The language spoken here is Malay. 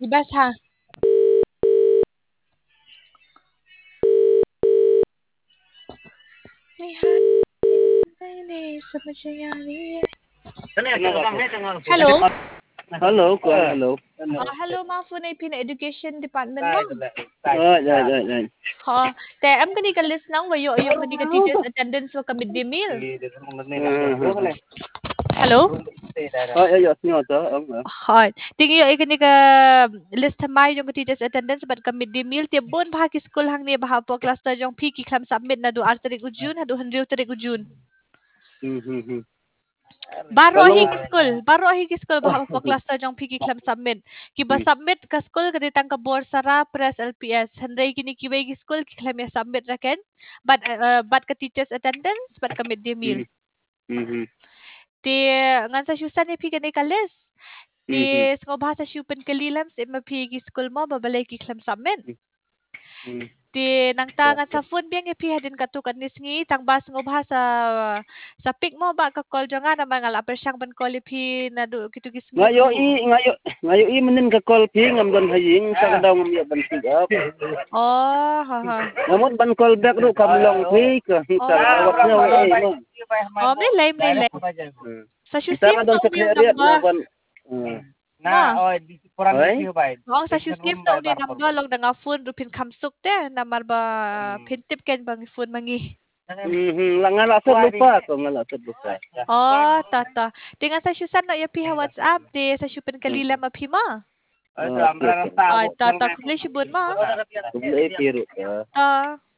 Ibas ha. Hello. Hello, hello. Hello, mga Funay Pina Education Department mo. Right. Te, am kani ka list nang wayo yung kani ka teachers attendance wa ka midday meal. Hello. Yes, nyo to. Tingi yo kani ka list hamay yung ka teachers attendance but ka midday meal ti bon bah ki school hang ni bah po cluster jong piki klam submit na do arterik ujun hadu handriu tarik ujun. Baro ahing school bah po cluster jong piki klam submit. Kiba submit ka school kaditang ka bor sara press LPS handray kini kiway ki school ki klam ya submit raken but ka teachers attendance but ka midday meal. Ti ngan sa syusan ni piki ni ka list. Ti sko bah sa syupen kalilam sa mapigi school mo babalay ki klam submit. Ti nang tangan sa phone biang ipi hadin katukan ni sngi tang bas ngobha sa pic mo ba ka call jonga na mangal apersyang ban call ipi na do kitu gis Ngayo i menin ka call pi ngam don haying sa daw ngam ya ban sigap. Oh, ha. Namun ban call back ru kam long pi ka hita awak nya mo. Oh, may lay. Sa syusim Kita don na yung secretariat na number. ban. Kurang review ba? Oh, sa syusim na yung number long na nga phone rupin kamsuk te na marba pintip ken bang phone mangi. Ngalasad lupa ko ngalasad lupa. Oh, tata. Dengan sa syusan na yapi ha WhatsApp de sa syupen kalila mapima. Tata, kublay syubun ma. Kublay piro ka.